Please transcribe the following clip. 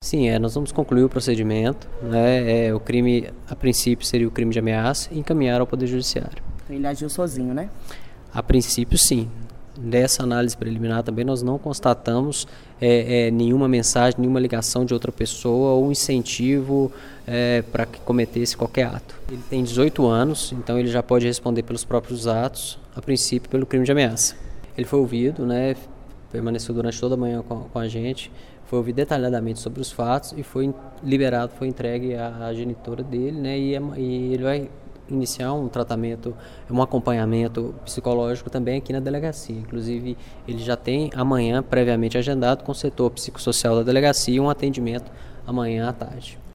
Sim, nós vamos concluir o procedimento, né? O crime, a princípio, seria o crime de ameaça e encaminhar ao Poder Judiciário. Ele agiu sozinho, né? A princípio, sim. Dessa análise preliminar também nós não constatamos nenhuma mensagem, nenhuma ligação de outra pessoa ou incentivo para que cometesse qualquer ato. Ele tem 18 anos, então ele já pode responder pelos próprios atos, a princípio pelo crime de ameaça. Ele foi ouvido, né, permaneceu durante toda a manhã com a gente, foi ouvido detalhadamente sobre os fatos e foi liberado, foi entregue à genitora dele, né, e ele vai iniciar um tratamento, um acompanhamento psicológico também aqui na delegacia. Inclusive, ele já tem amanhã, previamente agendado, com o setor psicossocial da delegacia, um atendimento amanhã à tarde.